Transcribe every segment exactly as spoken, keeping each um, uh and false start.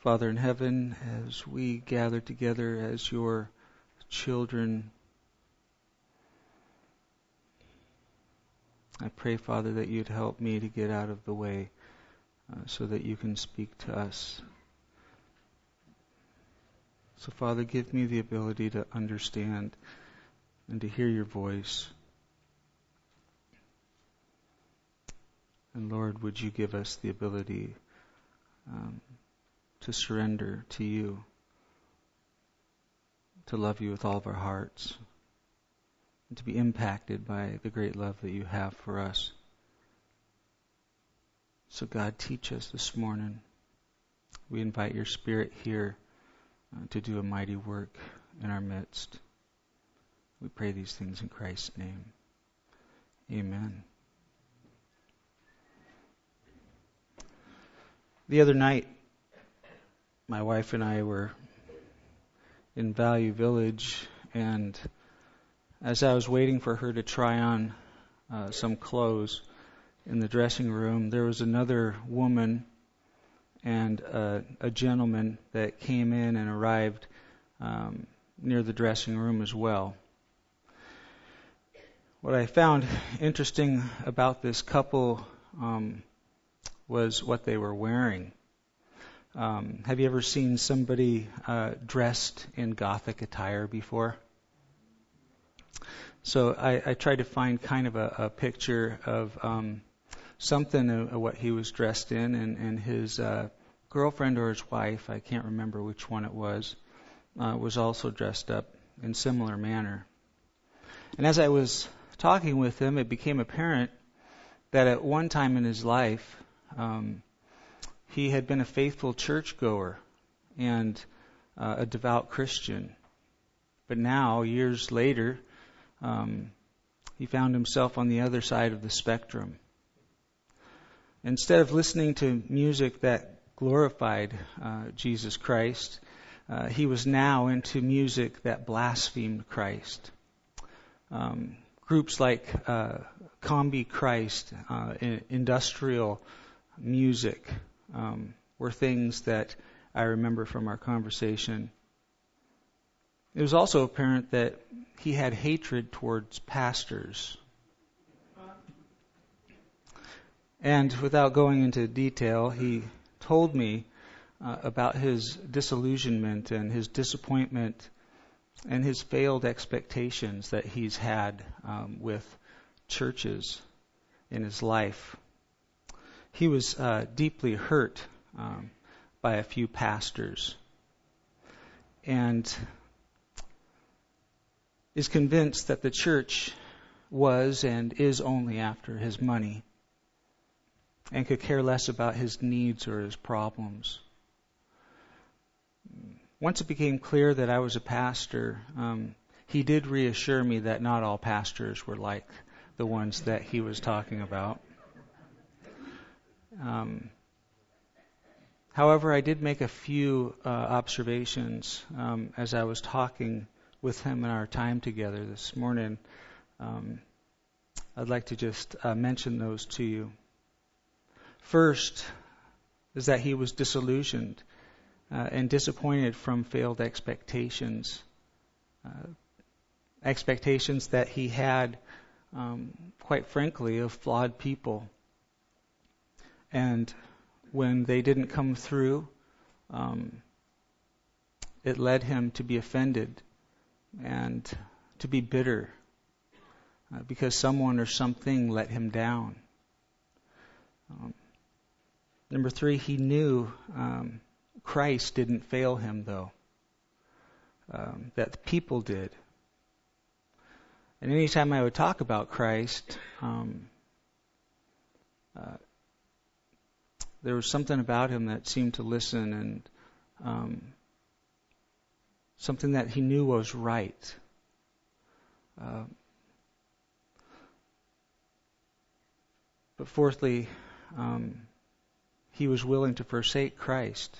Father in heaven, as we gather together as your children, I pray, Father, that you'd help me to get out of the way uh, so that you can speak to us. So, Father, give me the ability to understand and to hear your voice. And Lord, would you give us the ability um, to surrender to you, to love you with all of our hearts, and to be impacted by the great love that you have for us. So God, teach us this morning. We invite your Spirit here uh, to do a mighty work in our midst. We pray these things in Christ's name. Amen. The other night, my wife and I were in Value Village, and as I was waiting for her to try on uh, some clothes in the dressing room, there was another woman and uh, a gentleman that came in and arrived um, near the dressing room as well. What I found interesting about this couple um, was what they were wearing. Um, have you ever seen somebody uh, dressed in Gothic attire before? So I, I tried to find kind of a, a picture of um, something of, of what he was dressed in, and, and his uh, girlfriend or his wife, I can't remember which one it was, uh, was also dressed up in similar manner. And as I was talking with him, it became apparent that at one time in his life, um, he had been a faithful churchgoer and uh, a devout Christian. But now, years later, um, he found himself on the other side of the spectrum. Instead of listening to music that glorified uh, Jesus Christ, uh, he was now into music that blasphemed Christ. Um, groups like uh, Combi Christ, uh, industrial music, Um, were things that I remember from our conversation. It was also apparent that he had hatred towards pastors. And without going into detail, he told me uh, about his disillusionment and his disappointment and his failed expectations that he's had um, with churches in his life. He was uh, deeply hurt um, by a few pastors and is convinced that the church was and is only after his money and could care less about his needs or his problems. Once it became clear that I was a pastor, um, he did reassure me that not all pastors were like the ones that he was talking about. Um, however, I did make a few uh, observations um, as I was talking with him in our time together this morning. Um, I'd like to just uh, mention those to you. First is that he was disillusioned uh, and disappointed from failed expectations, uh, expectations that he had, um, quite frankly, of flawed people. And when they didn't come through, um, it led him to be offended and to be bitter uh, because someone or something let him down. Um, number three, he knew um, Christ didn't fail him, though, um, that the people did. And anytime I would talk about Christ, um, uh, there was something about him that seemed to listen, and um, something that he knew was right. Uh, but fourthly, um, he was willing to forsake Christ.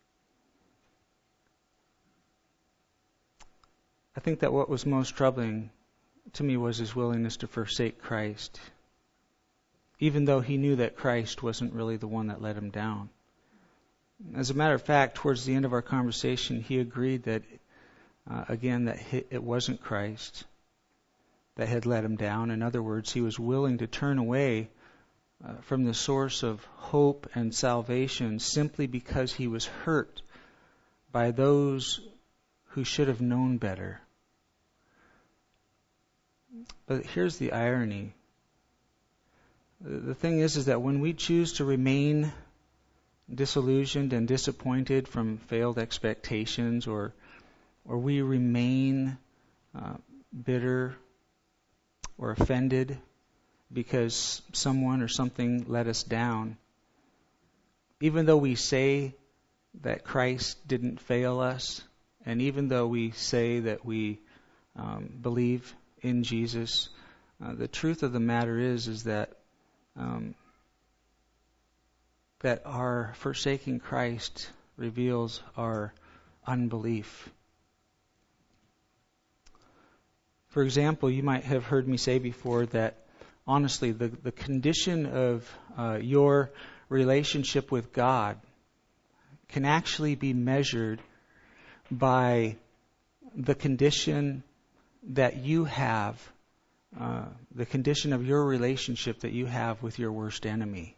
I think that what was most troubling to me was his willingness to forsake Christ, even though he knew that Christ wasn't really the one that let him down. As a matter of fact, towards the end of our conversation, he agreed that, uh, again, that it wasn't Christ that had let him down. In other words, he was willing to turn away uh, from the source of hope and salvation simply because he was hurt by those who should have known better. But here's the irony. The thing is, is that when we choose to remain disillusioned and disappointed from failed expectations, or or we remain uh, bitter or offended because someone or something let us down, even though we say that Christ didn't fail us, and even though we say that we um, believe in Jesus, uh, the truth of the matter is, is that um, that our forsaking Christ reveals our unbelief. For example, you might have heard me say before that, honestly, the, the condition of uh, your relationship with God can actually be measured by the condition that you have, uh, the condition of your relationship that you have with your worst enemy.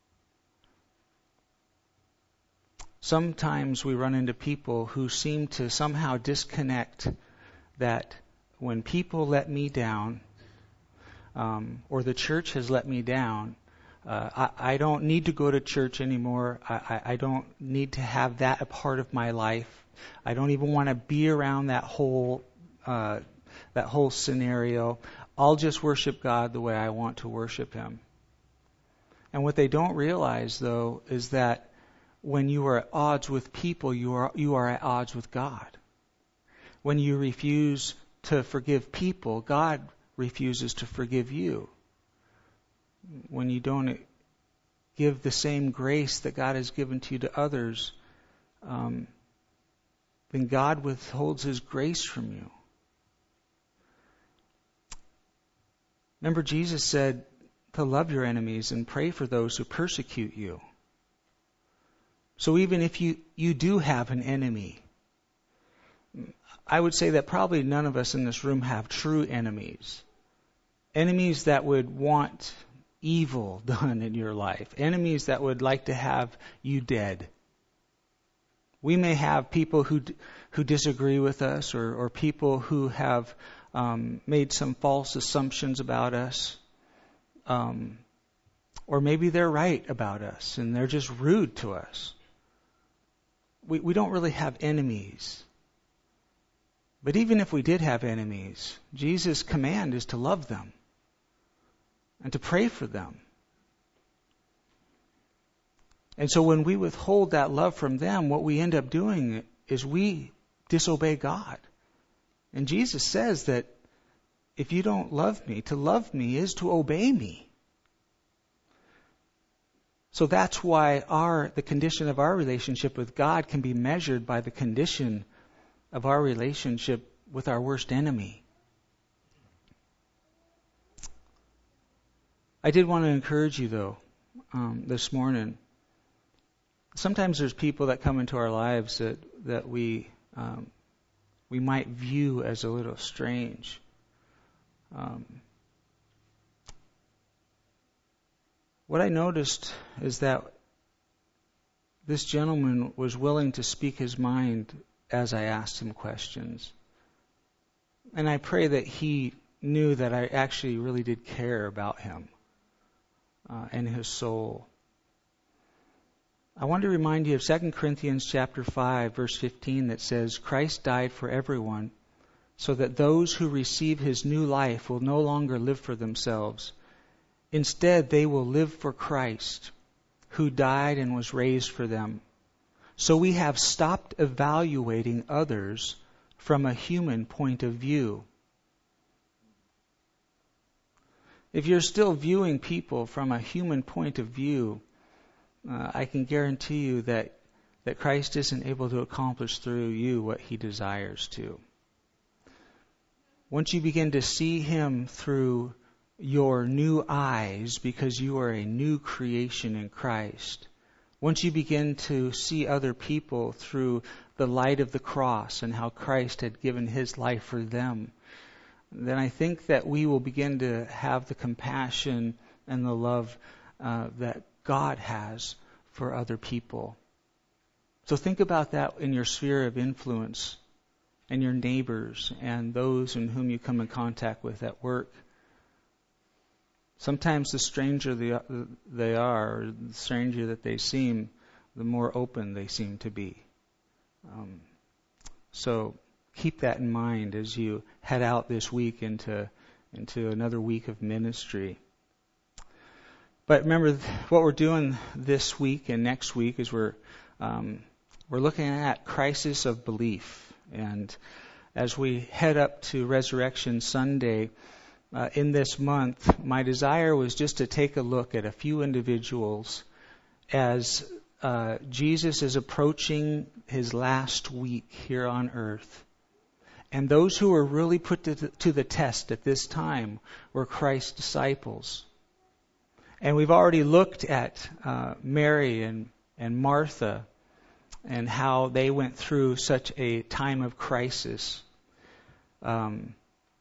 Sometimes we run into people who seem to somehow disconnect that when people let me down, um, or the church has let me down, uh, I, I don't need to go to church anymore. I, I, I don't need to have that a part of my life. I don't even want to be around that whole uh, that whole scenario. I'll just worship God the way I want to worship Him. And what they don't realize, though, is that when you are at odds with people, you are you are at odds with God. When you refuse to forgive people, God refuses to forgive you. When you don't give the same grace that God has given to you to others, um, then God withholds His grace from you. Remember, Jesus said to love your enemies and pray for those who persecute you. So even if you, you do have an enemy, I would say that probably none of us in this room have true enemies. Enemies that would want evil done in your life. Enemies that would like to have you dead. We may have people who who disagree with us, or, or people who have um, made some false assumptions about us. Um, or maybe they're right about us and they're just rude to us. We, we don't really have enemies. But even if we did have enemies, Jesus' command is to love them and to pray for them. And so when we withhold that love from them, what we end up doing is we disobey God. And Jesus says that if you don't love me, to love me is to obey me. So that's why our the condition of our relationship with God can be measured by the condition of our relationship with our worst enemy. I did want to encourage you, though, um, this morning. Sometimes there's people that come into our lives that that we um, we might view as a little strange. Um, what I noticed is that this gentleman was willing to speak his mind as I asked him questions. And I pray that he knew that I actually really did care about him uh, and his soul. I want to remind you of Second Corinthians chapter five, verse fifteen, that says, Christ died for everyone, so that those who receive His new life will no longer live for themselves. Instead, they will live for Christ, who died and was raised for them. So we have stopped evaluating others from a human point of view. If you're still viewing people from a human point of view, uh, I can guarantee you that, that Christ isn't able to accomplish through you what He desires to. Once you begin to see Him through your new eyes, because you are a new creation in Christ, once you begin to see other people through the light of the cross and how Christ had given his life for them, then I think that we will begin to have the compassion and the love uh, that God has for other people. So think about that in your sphere of influence and your neighbors and those in whom you come in contact with at work. Sometimes the stranger they, they are, or the stranger that they seem, the more open they seem to be. Um, so keep that in mind as you head out this week into into another week of ministry. But remember, what we're doing this week and next week is we're um, we're looking at crisis of belief. And as we head up to Resurrection Sunday uh, in this month, my desire was just to take a look at a few individuals as uh, Jesus is approaching his last week here on earth. And those who were really put to the, to the test at this time were Christ's disciples. And we've already looked at uh, Mary and, and Martha and how they went through such a time of crisis. Um,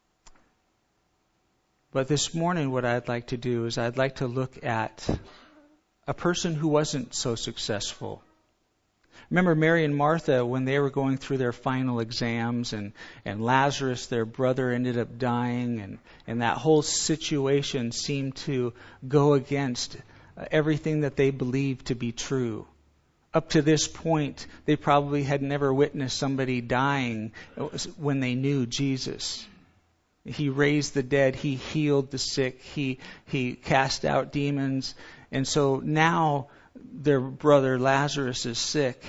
but this morning what I'd like to do is I'd like to look at a person who wasn't so successful. Remember Mary and Martha, when they were going through their final exams, and, and Lazarus, their brother, ended up dying, and, and that whole situation seemed to go against everything that they believed to be true. Up to this point, they probably had never witnessed somebody dying when they knew Jesus. He raised the dead, he healed the sick, he he cast out demons, and so now their brother Lazarus is sick.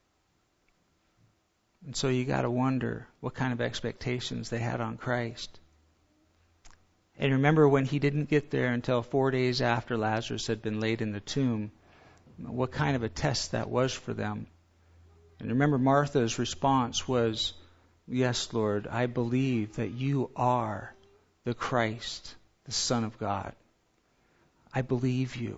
And so you got to wonder what kind of expectations they had on Christ. And remember, when he didn't get there until four days after Lazarus had been laid in the tomb, what kind of a test that was for them. And remember, Martha's response was, "Yes, Lord, I believe that you are the Christ, the Son of God. I believe you."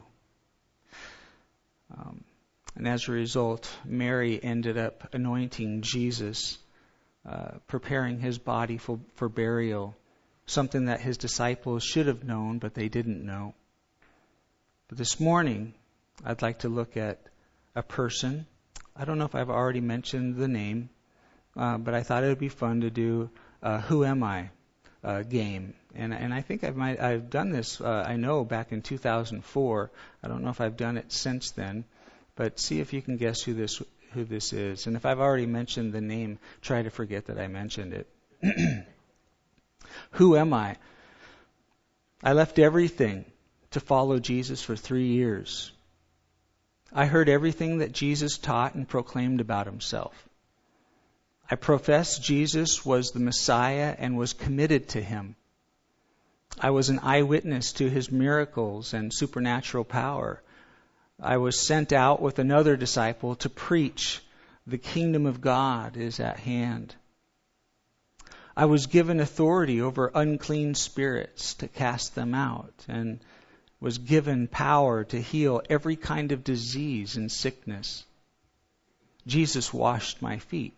Um, and as a result, Mary ended up anointing Jesus, uh, preparing his body for, for burial, something that his disciples should have known, but they didn't know. But this morning, I'd like to look at a person. I don't know if I've already mentioned the name, uh, but I thought it would be fun to do a Who Am I uh, game. And, and I think I've, might, I've done this, uh, I know, back in two thousand four. I don't know if I've done it since then, but see if you can guess who this who this is. And if I've already mentioned the name, try to forget that I mentioned it. Who am I? I left everything to follow Jesus for three years. I heard everything that Jesus taught and proclaimed about himself. I professed Jesus was the Messiah and was committed to him. I was an eyewitness to his miracles and supernatural power. I was sent out with another disciple to preach the kingdom of God is at hand. I was given authority over unclean spirits to cast them out, and was given power to heal every kind of disease and sickness. Jesus washed my feet.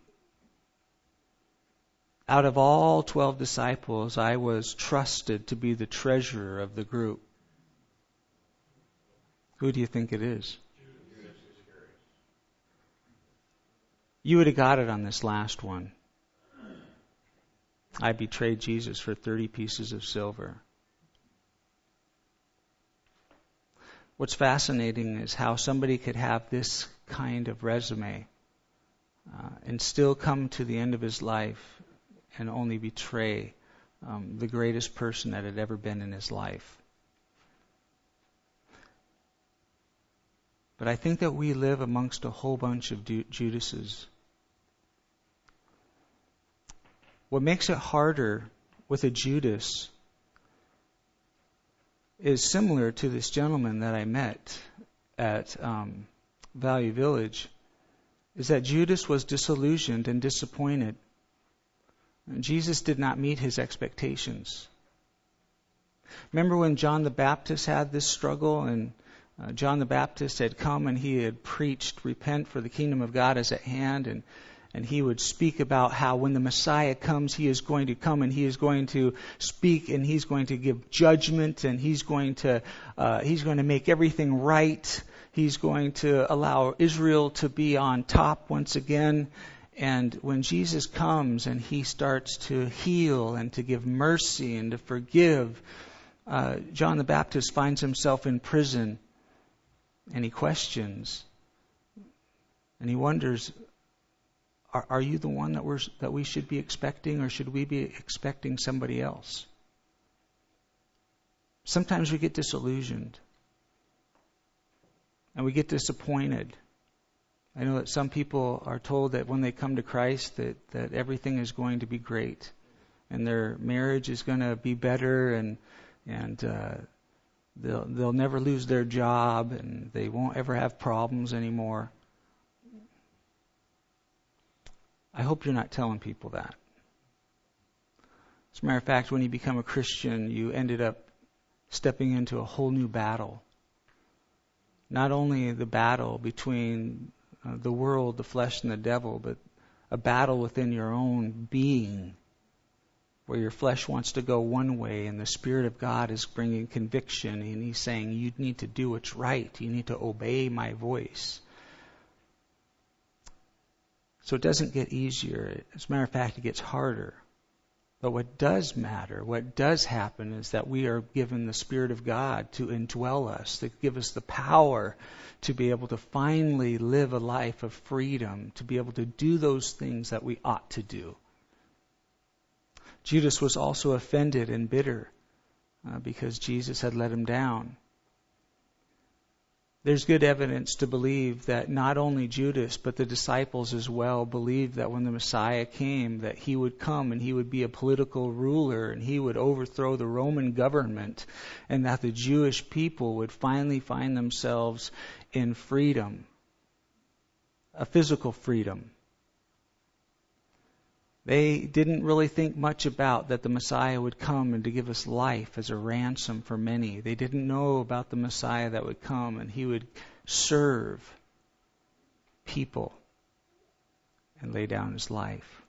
Out of all twelve disciples, I was trusted to be the treasurer of the group. Who do you think it is? You would have got it on this last one. I betrayed Jesus for thirty pieces of silver. What's fascinating is how somebody could have this kind of resume uh, and still come to the end of his life and only betray um, the greatest person that had ever been in his life. But I think that we live amongst a whole bunch of Judases. What makes it harder with a Judas is similar to this gentleman that I met at um, Value Village, is that Judas was disillusioned and disappointed. And Jesus did not meet his expectations. Remember when John the Baptist had this struggle, and Uh, John the Baptist had come and he had preached, repent for the kingdom of God is at hand, and and he would speak about how when the Messiah comes, he is going to come and he is going to speak and he's going to give judgment and he's going to uh, he's going to make everything right. He's going to allow Israel to be on top once again. And when Jesus comes and he starts to heal and to give mercy and to forgive, uh, John the Baptist finds himself in prison. And he questions, and he wonders, are, are you the one that we're that we should be expecting, or should we be expecting somebody else? Sometimes we get disillusioned, and we get disappointed. I know that some people are told that when they come to Christ that, that everything is going to be great, and their marriage is going to be better, and and uh, They'll, they'll never lose their job and they won't ever have problems anymore. I hope you're not telling people that. As a matter of fact, when you become a Christian, you ended up stepping into a whole new battle. Not only the battle between uh, the world, the flesh, and the devil, but a battle within your own being, where your flesh wants to go one way and the Spirit of God is bringing conviction and He's saying, you need to do what's right. You need to obey my voice. So it doesn't get easier. As a matter of fact, it gets harder. But what does matter, what does happen, is that we are given the Spirit of God to indwell us, to give us the power to be able to finally live a life of freedom, to be able to do those things that we ought to do. Judas was also offended and bitter uh, because Jesus had let him down. There's good evidence to believe that not only Judas, but the disciples as well believed that when the Messiah came, that he would come and he would be a political ruler and he would overthrow the Roman government, and that the Jewish people would finally find themselves in freedom, a physical freedom. They didn't really think much about that the Messiah would come and to give us life as a ransom for many. They didn't know about the Messiah that would come and he would serve people and lay down his life.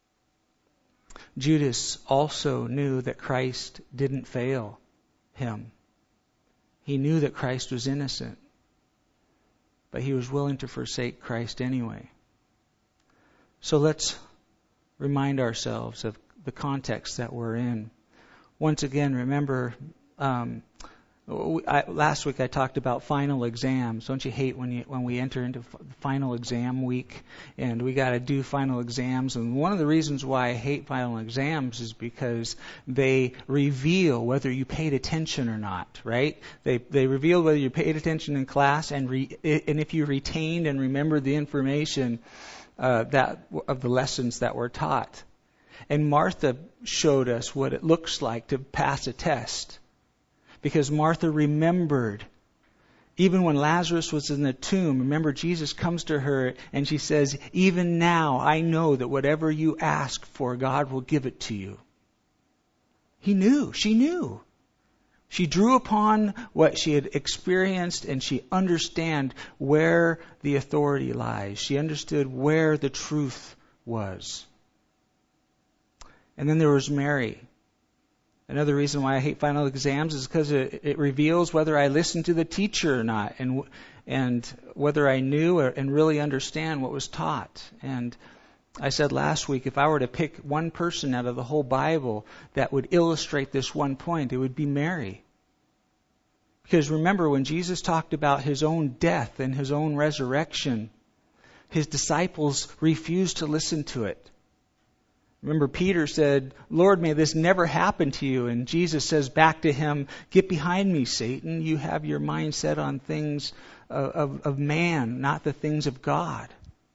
Judas also knew that Christ didn't fail him. He knew that Christ was innocent, but he was willing to forsake Christ anyway. So let's remind ourselves of the context that we're in. Once again, remember, um, I, last week I talked about final exams. Don't you hate when you when we enter into f- final exam week and we got to do final exams? And one of the reasons why I hate final exams is because they reveal whether you paid attention or not. Right? They they reveal whether you paid attention in class and re, and if you retained and remembered the information Uh, that of the lessons that were taught. And Martha showed us what it looks like to pass a test. Because Martha remembered, even when Lazarus was in the tomb, remember Jesus comes to her and she says, even now I know that whatever you ask for, God will give it to you. He knew, she knew. She drew upon what she had experienced and she understood where the authority lies. She understood where the truth was. And then there was Mary. Another reason why I hate final exams is because it, it reveals whether I listened to the teacher or not, and and whether I knew or, and really understand what was taught. And I said last week, if I were to pick one person out of the whole Bible that would illustrate this one point, it would be Mary. Because remember, when Jesus talked about his own death and his own resurrection, his disciples refused to listen to it. Remember, Peter said, Lord, may this never happen to you. And Jesus says back to him, get behind me, Satan. You have your mind set on things of, of, of man, not the things of God.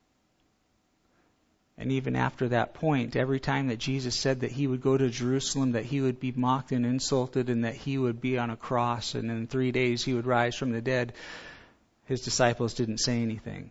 And even after that point, every time that Jesus said that he would go to Jerusalem, that he would be mocked and insulted, and that he would be on a cross, and in three days he would rise from the dead, his disciples didn't say anything.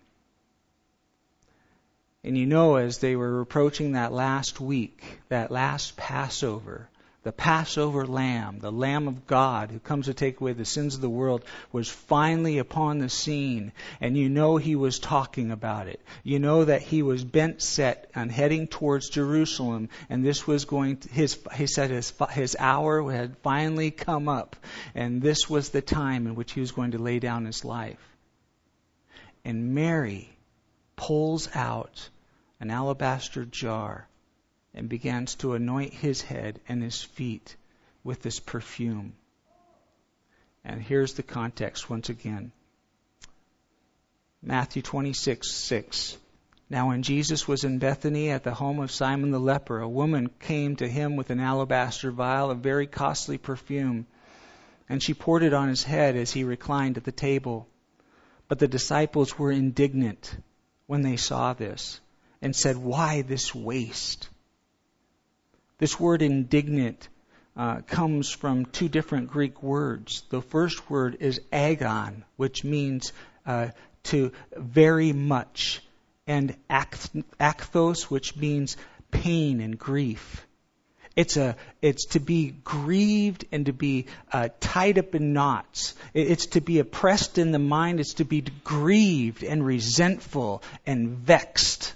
And you know, as they were approaching that last week, that last Passover, the Passover lamb, the Lamb of God who comes to take away the sins of the world, was finally upon the scene. And you know he was talking about it. You know that he was bent set on heading towards Jerusalem, and this was going to, his, he said his, his hour had finally come up, and this was the time in which he was going to lay down his life. And Mary pulls out an alabaster jar and begins to anoint his head and his feet with this perfume. And here's the context once again. Matthew twenty-six, six. Now when Jesus was in Bethany at the home of Simon the leper, a woman came to him with an alabaster vial of very costly perfume, and she poured it on his head as he reclined at the table. But the disciples were indignant when they saw this, and said, "Why this waste?" This word indignant uh, comes from two different Greek words. The first word is agon, which means uh, to very much, and akthos, which means pain and grief. It's a it's to be grieved and to be uh, tied up in knots. It's to be oppressed in the mind. It's to be grieved and resentful and vexed.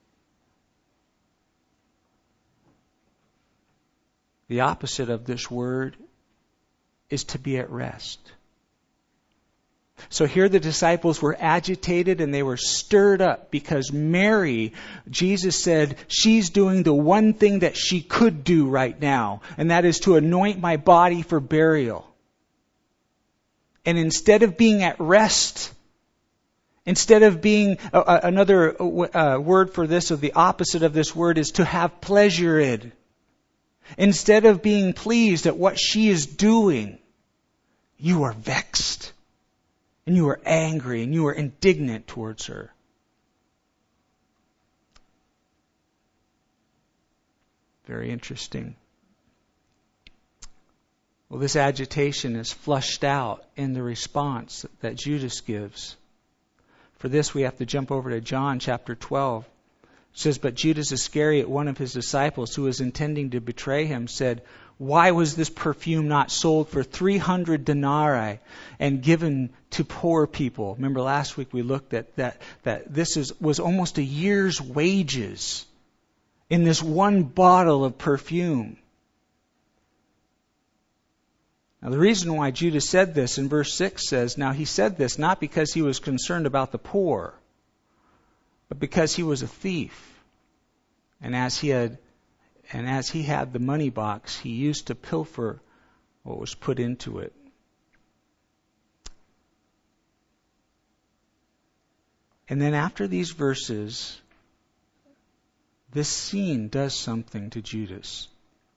The opposite of this word is to be at rest. So here the disciples were agitated and they were stirred up because Mary, Jesus said, she's doing the one thing that she could do right now, and that is to anoint my body for burial. And instead of being at rest, instead of being, uh, another uh, word for this, or the opposite of this word, is to have pleasure in. Instead of being pleased at what she is doing, you are vexed. And you are angry and you are indignant towards her. Very interesting. Well, this agitation is flushed out in the response that Judas gives. For this, we have to jump over to John chapter twelve. It says, "But Judas Iscariot, one of his disciples, who was intending to betray him, said, 'Why was this perfume not sold for three hundred denarii and given to poor people?'" Remember last week we looked at that, that this is, was almost a year's wages in this one bottle of perfume. Now the reason why Judas said this in verse six says, now he said this not because he was concerned about the poor, but because he was a thief. And as he had And as he had the money box, he used to pilfer what was put into it. And then after these verses, this scene does something to Judas.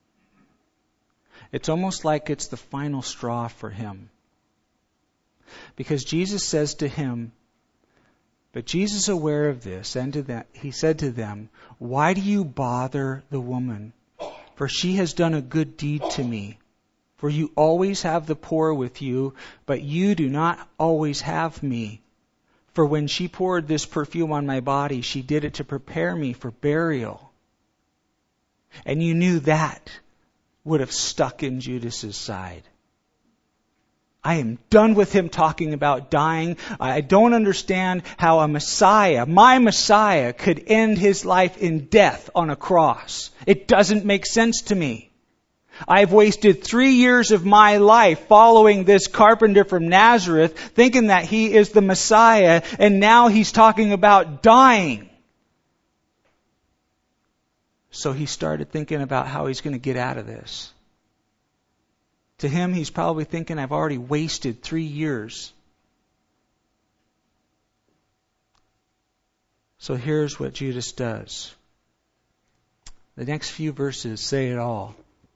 It's almost like it's the final straw for him. Because Jesus says to him, but Jesus, aware of this, and to them, he said to them, "Why do you bother the woman? For she has done a good deed to me. For you always have the poor with you, but you do not always have me. For when she poured this perfume on my body, she did it to prepare me for burial." And you knew that would have stuck in Judas's side. I am done with him talking about dying. I don't understand how a Messiah, my Messiah, could end his life in death on a cross. It doesn't make sense to me. I've wasted three years of my life following this carpenter from Nazareth, thinking that he is the Messiah, and now he's talking about dying. So he started thinking about how he's going to get out of this. To him, he's probably thinking, I've already wasted three years. So here's what Judas does. The next few verses say it all.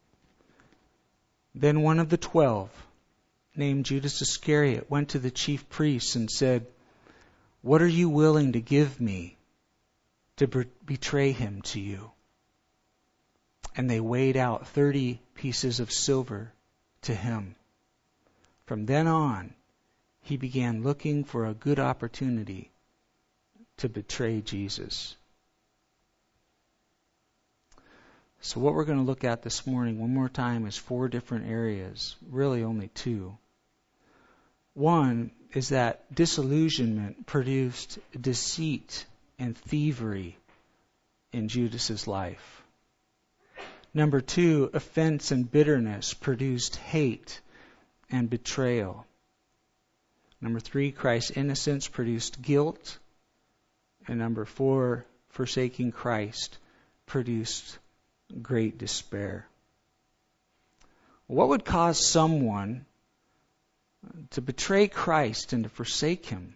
Then one of the twelve, named Judas Iscariot, went to the chief priests and said, "What are you willing to give me to be- betray him to you?" And they weighed out thirty pieces of silver to him. From then on, he began looking for a good opportunity to betray Jesus. So what we're going to look at this morning, one more time, is four different areas. Really only two. One is that disillusionment produced deceit and thievery in Judas's life. Number two, offense and bitterness produced hate and betrayal. Number three, Christ's innocence produced guilt. And number four, forsaking Christ produced great despair. What would cause someone to betray Christ and to forsake Him?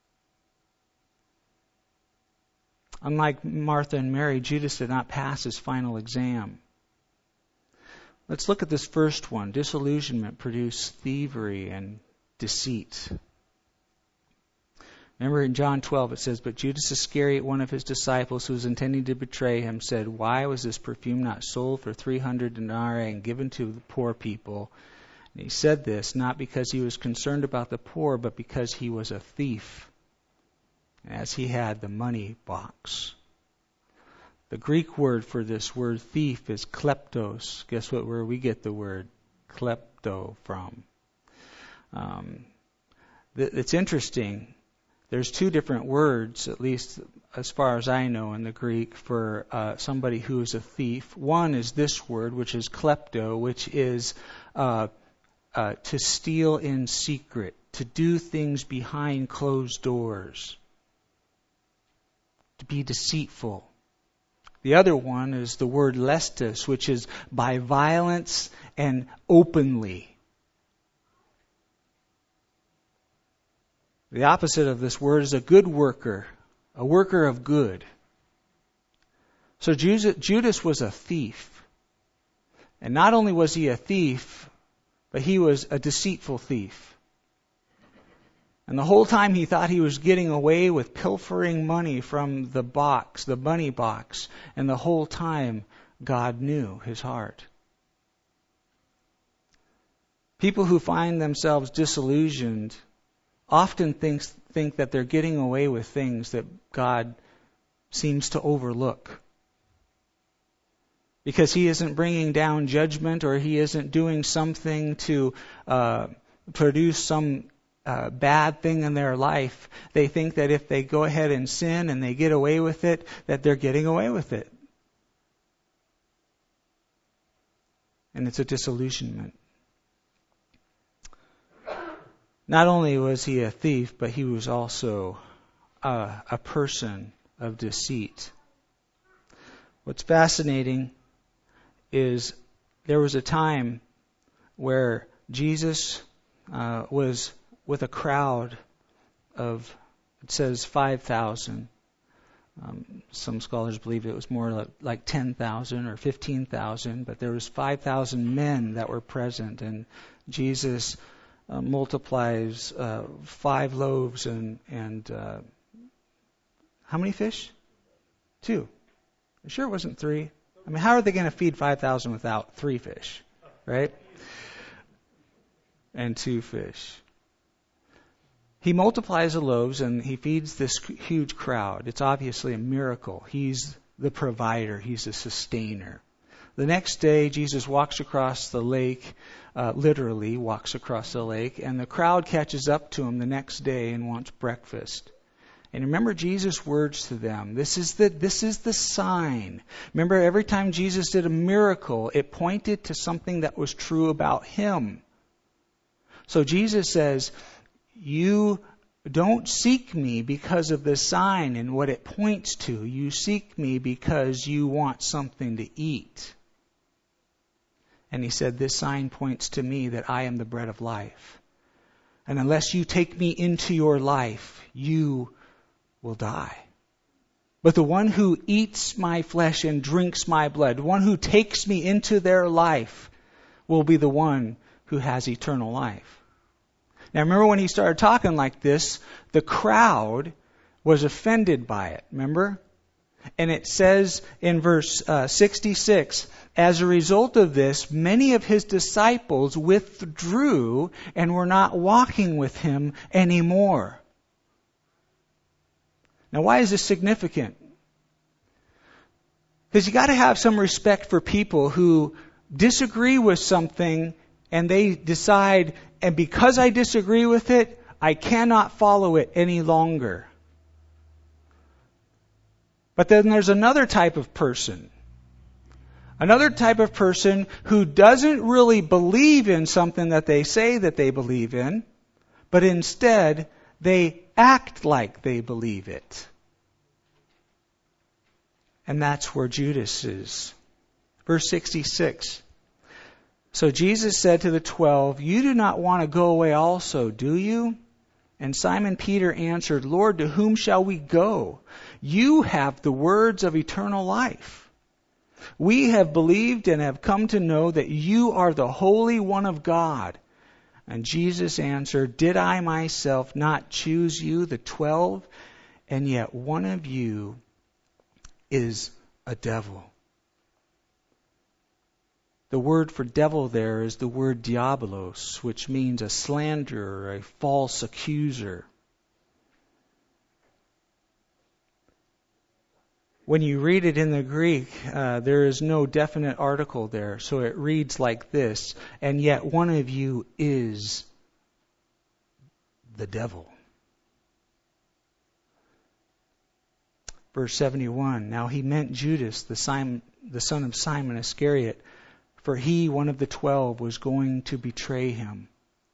Unlike Martha and Mary, Judas did not pass his final exam. Let's look at this first one. Disillusionment produced thievery and deceit. Remember in John twelve it says, "But Judas Iscariot, one of his disciples who was intending to betray him, said, 'Why was this perfume not sold for three hundred denarii and given to the poor people?' And he said this not because he was concerned about the poor, but because he was a thief, as he had the money box." The Greek word for this word thief is kleptos. Guess what, where we get the word klepto from? Um, th- it's interesting. There's two different words, at least as far as I know in the Greek, for uh, somebody who is a thief. One is this word, which is klepto, which is uh, uh, to steal in secret, to do things behind closed doors, to be deceitful. The other one is the word lestus, which is by violence and openly. The opposite of this word is a good worker, a worker of good. So Judas was a thief. And not only was he a thief, but he was a deceitful thief. And the whole time he thought he was getting away with pilfering money from the box, the money box. And the whole time God knew his heart. People who find themselves disillusioned often think, think that they're getting away with things that God seems to overlook. Because He isn't bringing down judgment, or He isn't doing something to uh, produce some uh, bad thing in their life. They think that if they go ahead and sin and they get away with it, that they're getting away with it. And it's a disillusionment. Not only was he a thief, but he was also a, a person of deceit. What's fascinating is there was a time where Jesus uh, was with a crowd of, it says five thousand. Um, some scholars believe it was more like, like ten thousand or fifteen thousand, but there was five thousand men that were present, and Jesus Uh, multiplies uh, five loaves and and uh, how many fish? Two. You sure it wasn't three? I mean, how are they going to feed five thousand without three fish, right? And two fish. He multiplies the loaves and he feeds this huge crowd. It's obviously a miracle. He's the provider. He's the sustainer. The next day, Jesus walks across the lake, uh, literally walks across the lake, and the crowd catches up to him the next day and wants breakfast. And remember Jesus' words to them. This is the this is the sign. Remember, every time Jesus did a miracle, it pointed to something that was true about Him. So Jesus says, you don't seek me because of the sign and what it points to. You seek me because you want something to eat. And He said, this sign points to me that I am the bread of life. And unless you take me into your life, you will die. But the one who eats my flesh and drinks my blood, the one who takes me into their life, will be the one who has eternal life. Now remember, when He started talking like this, the crowd was offended by it. Remember? And it says in verse uh, sixty-six, as a result of this, many of His disciples withdrew and were not walking with Him anymore. Now, why is this significant? Because you got to have some respect for people who disagree with something and they decide, and because I disagree with it, I cannot follow it any longer. But then there's another type of person. Another type of person who doesn't really believe in something that they say that they believe in, but instead they act like they believe it. And that's where Judas is. Verse sixty-six. So Jesus said to the twelve, "You do not want to go away also, do you?" And Simon Peter answered, "Lord, to whom shall we go? You have the words of eternal life. We have believed and have come to know that you are the Holy One of God." And Jesus answered, "Did I myself not choose you, the twelve? And yet one of you is a devil." The word for devil there is the word diabolos, which means a slanderer, a false accuser. When you read it in the Greek, uh, there is no definite article there, so it reads like this: "And yet one of you is the devil." Verse seventy-one, now he meant Judas, the, Simon, the son of Simon Iscariot, for he, one of the twelve, was going to betray him.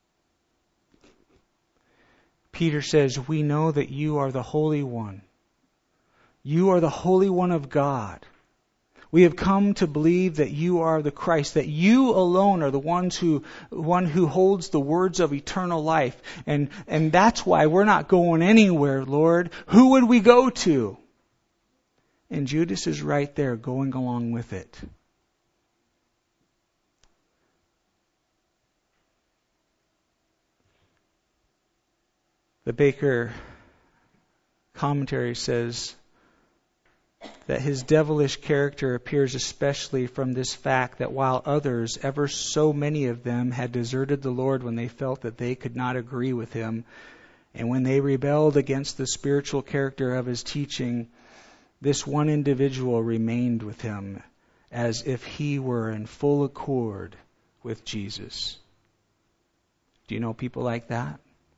Peter says, "We know that you are the Holy One. You are the Holy One of God. We have come to believe that you are the Christ, that you alone are the ones who, one who holds the words of eternal life. And, and that's why we're not going anywhere, Lord. Who would we go to?" And Judas is right there going along with it. The Baker commentary says that his devilish character appears especially from this fact that while others, ever so many of them, had deserted the Lord when they felt that they could not agree with him, and when they rebelled against the spiritual character of his teaching, this one individual remained with him as if he were in full accord with Jesus. Do you know people like that?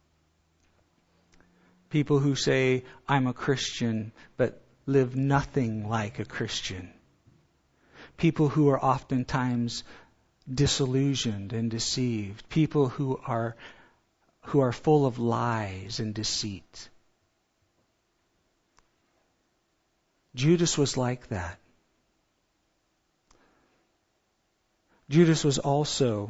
People who say, "I'm a Christian," but live nothing like a Christian. People who are oftentimes disillusioned and deceived. People who are who are full of lies and deceit. Judas was like that. Judas was also,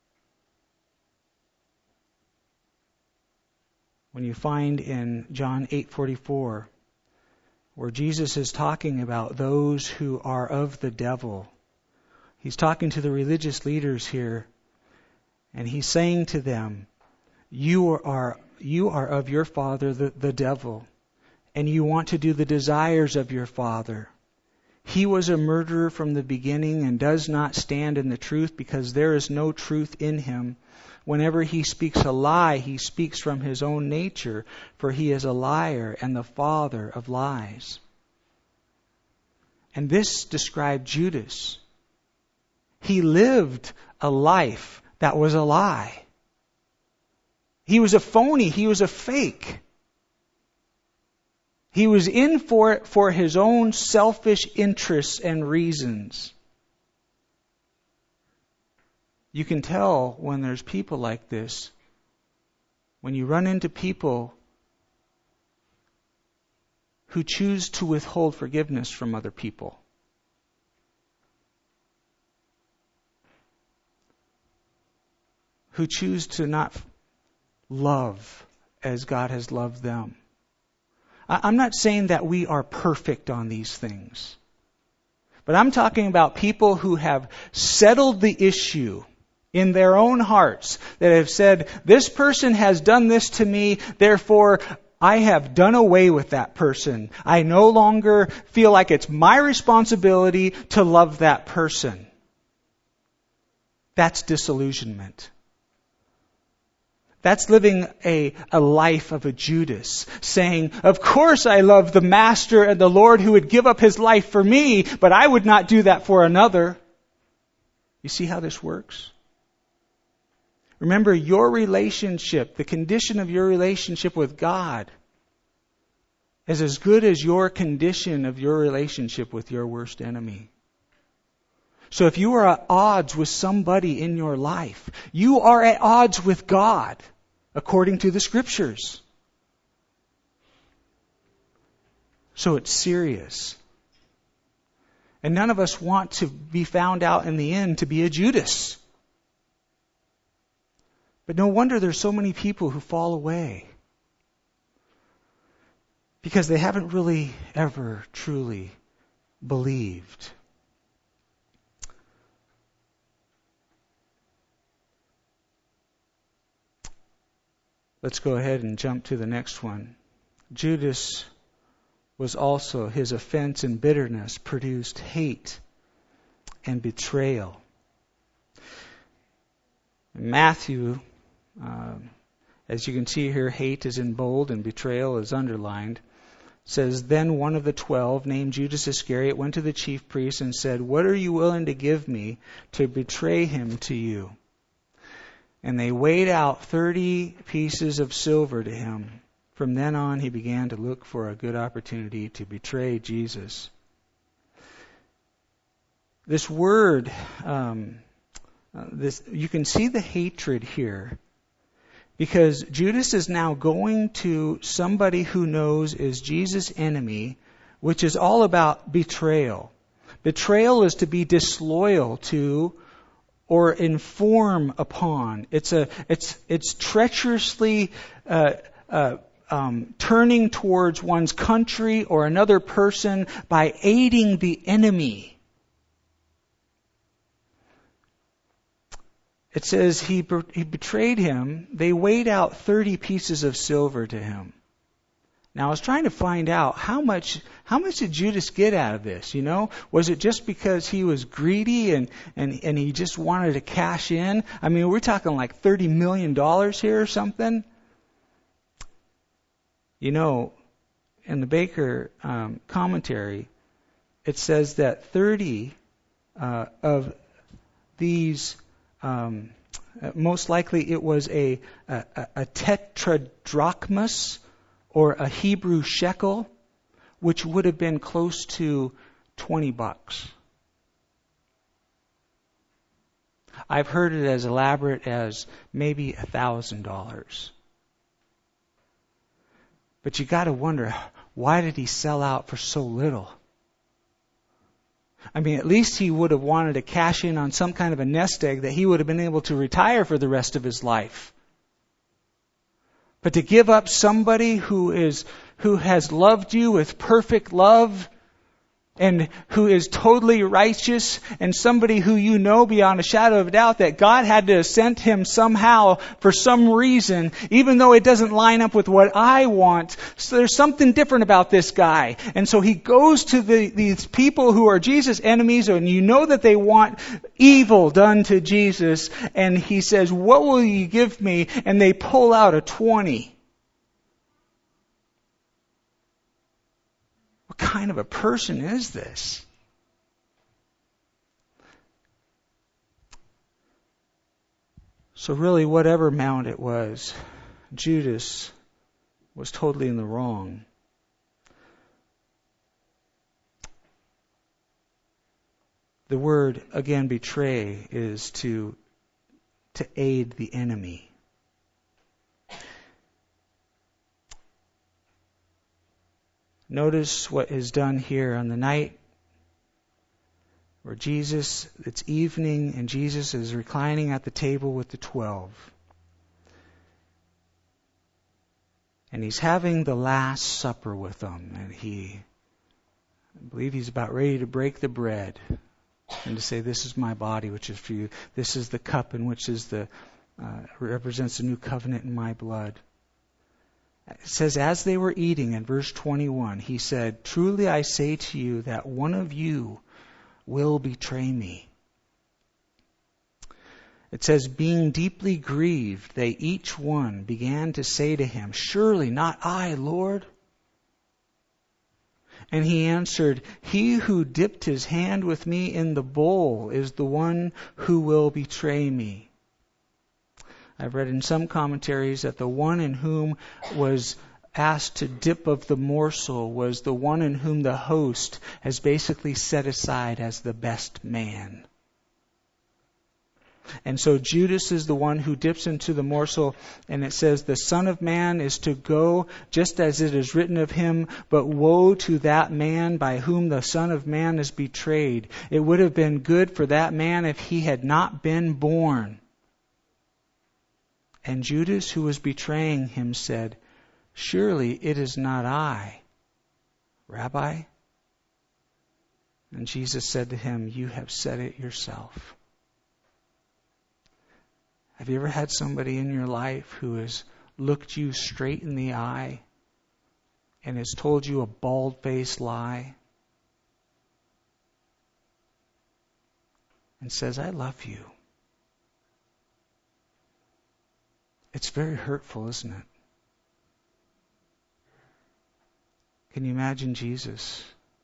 when you find in John eight forty-four, where Jesus is talking about those who are of the devil. He's talking to the religious leaders here, and he's saying to them, you are you are of your father, the, the devil, and you want to do the desires of your father. He was a murderer from the beginning and does not stand in the truth because there is no truth in him. Whenever he speaks a lie, he speaks from his own nature, for he is a liar and the father of lies. And this described Judas. He lived a life that was a lie. He was a phony. He was a fake. He was in for it for his own selfish interests and reasons. You can tell when there's people like this. When you run into people who choose to withhold forgiveness from other people. Who choose to not love as God has loved them. I'm not saying that we are perfect on these things. But I'm talking about people who have settled the issue in their own hearts, that have said, this person has done this to me, therefore I have done away with that person. I no longer feel like it's my responsibility to love that person. That's disillusionment. That's living a, a life of a Judas, saying, of course I love the Master and the Lord who would give up his life for me, but I would not do that for another. You see how this works? Remember, your relationship, the condition of your relationship with God, is as good as your condition of your relationship with your worst enemy. So if you are at odds with somebody in your life, you are at odds with God, according to the Scriptures. So it's serious. And none of us want to be found out in the end to be a Judas. But no wonder there's so many people who fall away. Because they haven't really ever truly believed. Let's go ahead and jump to the next one. Judas was also, his offense and bitterness produced hate and betrayal. In Matthew, uh, as you can see here, hate is in bold and betrayal is underlined. It says, then one of the twelve, named Judas Iscariot, went to the chief priests and said, what are you willing to give me to betray him to you? And they weighed out thirty pieces of silver to him. From then on, he began to look for a good opportunity to betray Jesus. This word, um, uh, this you can see the hatred here. Because Judas is now going to somebody who knows is Jesus' enemy, which is all about betrayal. Betrayal is to be disloyal to or inform upon. It's a it's it's treacherously uh, uh, um, turning towards one's country or another person by aiding the enemy. It says he he betrayed him. They weighed out thirty pieces of silver to him. Now I was trying to find out how much how much did Judas get out of this, you know? Was it just because he was greedy and, and, and he just wanted to cash in? I mean, we're talking like thirty million dollars here or something. You know, in the Baker um, commentary, it says that thirty uh, of these, um, most likely it was a, a, a tetradrachmas, or a Hebrew shekel, which would have been close to twenty bucks. I've heard it as elaborate as maybe a thousand dollars. But you got to wonder, why did he sell out for so little? I mean, at least he would have wanted to cash in on some kind of a nest egg that he would have been able to retire for the rest of his life. But to give up somebody who is who has loved you with perfect love and who is totally righteous, and somebody who you know beyond a shadow of a doubt that God had to have sent him somehow for some reason, even though it doesn't line up with what I want. So there's something different about this guy. And so he goes to the, these people who are Jesus' enemies, and you know that they want evil done to Jesus, and he says, what will you give me? And they pull out a twenty. What kind of a person is this? So really, whatever amount it was, Judas was totally in the wrong. The word, again, betray, is to, to aid the enemy. Notice what is done here on the night where Jesus, it's evening, and Jesus is reclining at the table with the twelve. And he's having the Last Supper with them. And he, I believe he's about ready to break the bread and to say, this is my body, which is for you. This is the cup in which is the uh, represents the new covenant in my blood. It says, as they were eating, in verse twenty-one, he said, truly I say to you that one of you will betray me. It says, being deeply grieved, they each one began to say to him, surely not I, Lord. And he answered, he who dipped his hand with me in the bowl is the one who will betray me. I've read in some commentaries that the one in whom was asked to dip of the morsel was the one in whom the host has basically set aside as the best man. And so Judas is the one who dips into the morsel, and it says, the Son of Man is to go just as it is written of him, but woe to that man by whom the Son of Man is betrayed. It would have been good for that man if he had not been born. And Judas, who was betraying him, said, surely it is not I, Rabbi. And Jesus said to him, you have said it yourself. Have you ever had somebody in your life who has looked you straight in the eye and has told you a bald-faced lie and says, I love you? It's very hurtful, isn't it? Can you imagine Jesus?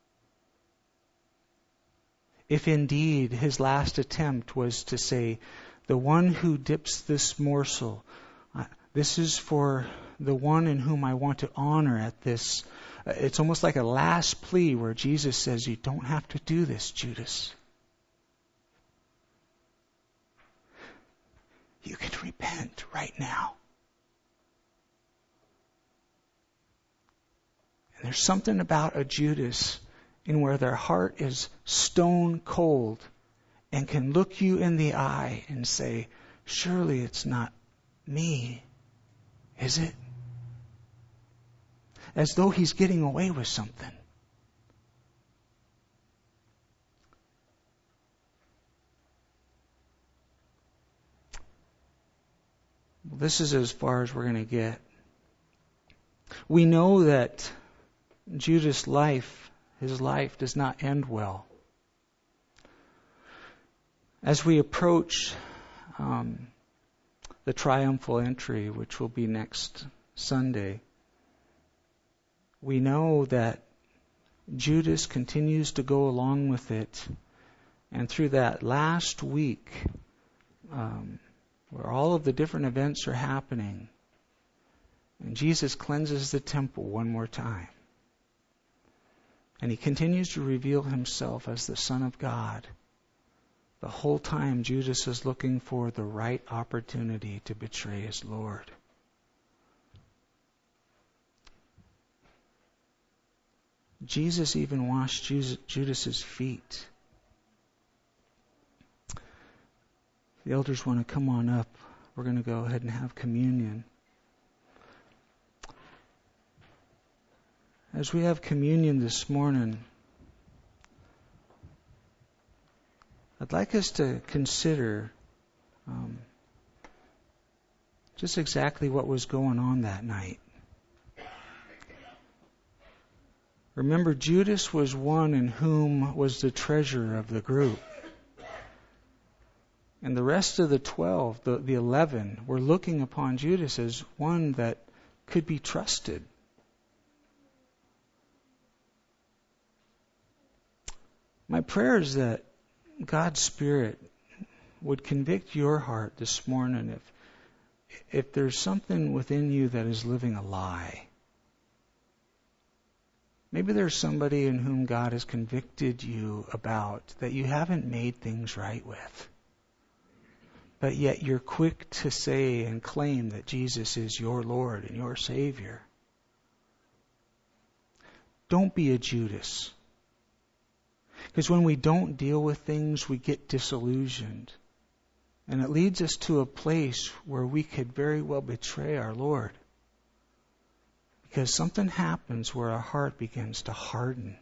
If indeed his last attempt was to say, the one who dips this morsel, uh, this is for the one in whom I want to honor at this. Uh, it's almost like a last plea where Jesus says, you don't have to do this, Judas. You can repent right now. And there's something about a Judas in where their heart is stone cold and can look you in the eye and say, surely it's not me, is it? As though he's getting away with something. Well, this is as far as we're going to get. We know that Judas' life, his life, does not end well. As we approach um, the triumphal entry, which will be next Sunday, we know that Judas continues to go along with it. And through that last week, um, where all of the different events are happening, and Jesus cleanses the temple one more time. And he continues to reveal himself as the Son of God. The whole time Judas is looking for the right opportunity to betray his Lord. Jesus even washed Judas's feet. The elders want to come on up. We're going to go ahead and have communion. As we have communion this morning, I'd like us to consider um, just exactly what was going on that night. Remember, Judas was one in whom was the treasurer of the group. And the rest of the twelve, the, the eleven, were looking upon Judas as one that could be trusted. My prayer is that God's Spirit would convict your heart this morning if if there's something within you that is living a lie. Maybe there's somebody in whom God has convicted you about that you haven't made things right with. But yet you're quick to say and claim that Jesus is your Lord and your Savior. Don't be a Judas. Because when we don't deal with things, we get disillusioned. And it leads us to a place where we could very well betray our Lord. Because something happens where our heart begins to harden.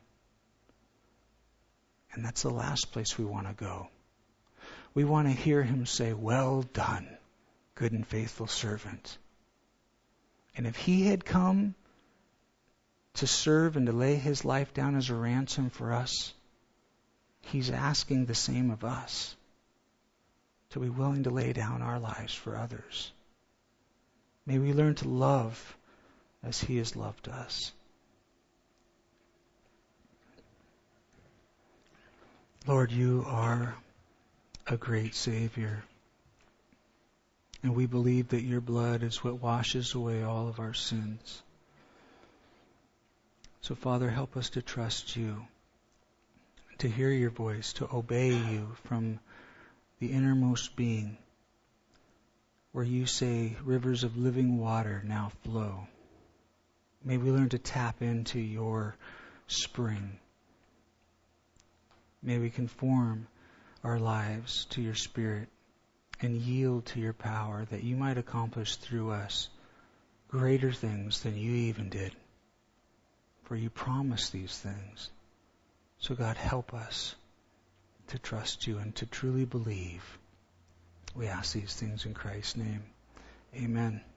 And that's the last place we want to go. We want to hear him say, well done, good and faithful servant. And if he had come to serve and to lay his life down as a ransom for us, he's asking the same of us. to be willing to lay down our lives for others. May we learn to love as He has loved us. Lord, You are a great Savior. And we believe that Your blood is what washes away all of our sins. So, Father, help us to trust You, to hear Your voice, to obey You from the innermost being, where You say rivers of living water now flow. May we learn to tap into Your spring. May we conform our lives to Your Spirit and yield to Your power, that You might accomplish through us greater things than You even did. For You promised these things. So God, help us to trust You and to truly believe. We ask these things in Christ's name. Amen.